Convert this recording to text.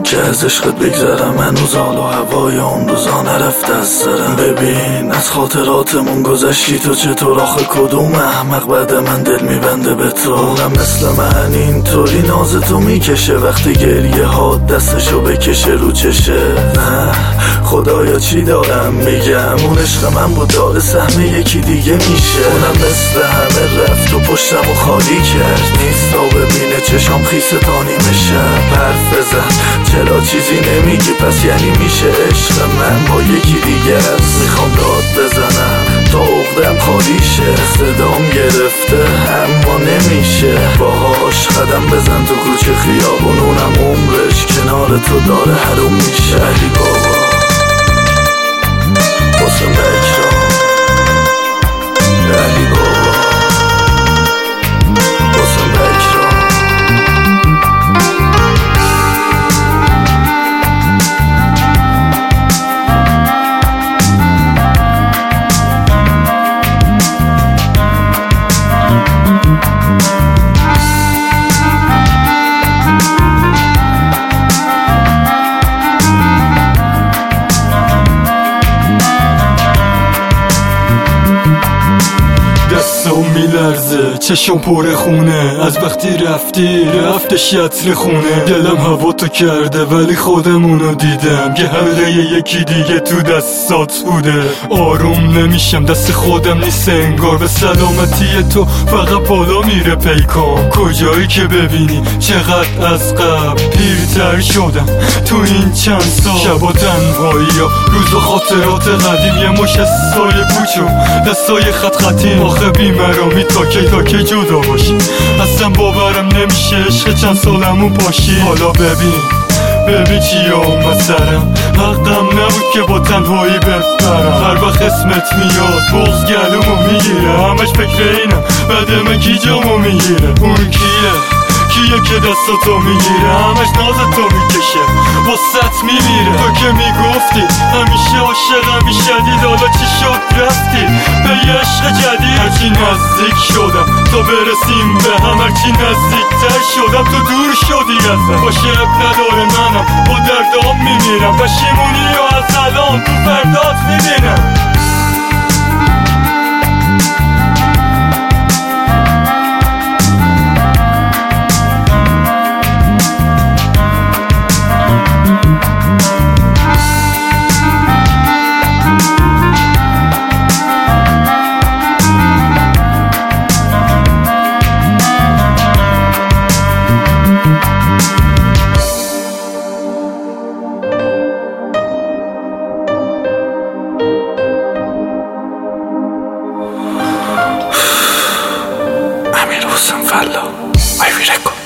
که از عشقت بگذرم، هنوز حال و هوای اون روزا نرفته از سرم. ببین از خاطراتمون گذشتی تو، چطور آخه کدوم احمق بعد من دل میبنده به تو؟ اونم مثل من اینطوری ناز تو میکشه، وقتی گریه ها دستشو بکشه رو چشه. نه خدایا چی دارم میگم، اون عشق من بود داره سهم یکی دیگه میشه. اونم مثل همه رفت و پشتمو خالی کرد، نیست و ببینه چشام خیسه تا نیمه شب. حرف بزن چرا چیزی نمیگی، پس یعنی میشه عشق من با یکی دیگه است. میخوام داد بزنم تا عقدم خالی شه، صدام گرفته اما نمیشه. باهاش قدم بزن تو کوچه خیابون، اونم عمرش کنار تو داره حروم میشه. علی بابا حسن بکرام، علی بابا حسن بکرام. دستم میلرزه چشم پر خونه، از وقتی رفته شطر خونه. دلم هوا تو کرده ولی خودمونو دیدم که حلقه یکی دیگه تو دستات بوده. آروم نمیشم دست خودم نیست انگار، به سلامتی تو فقط بالا میره پیکان. کجایی که ببینی چقدر از قبل پیرتر شدم تو این چند سال. شبا تنهایی یا روز و خاطرات قدیم، یه مش سای پوچو دستای خط خطیم. آخه بیمرامی تا کی جدا باشی، اصلا باورم نمیشه عشق چند سالمون پاشی. حالا ببین چی اومد سرم، حقم نبود که با تنهایی بپرم. هر وقت اسمت میاد بغض گلومو میگیره، همش فکر اینم بعد من کی جامو میگیره. اون کیه که دستاتو میگیره، همش نازتو میکشه واسط میمیره. تو که میگفتی همیشه عاشقم میشدید، حالا چی شد رفتی به یه عشق جدید. هرچی نزدیک شدم تا برسیم به هم، هرچی نزدیکتر شدم تو دور شدی ازم. باشه اب نداره منم با دردام میمیرم، پشیمونی و از الان تو فردات میبینم. Amir Hossein Fallo, Ivy Record.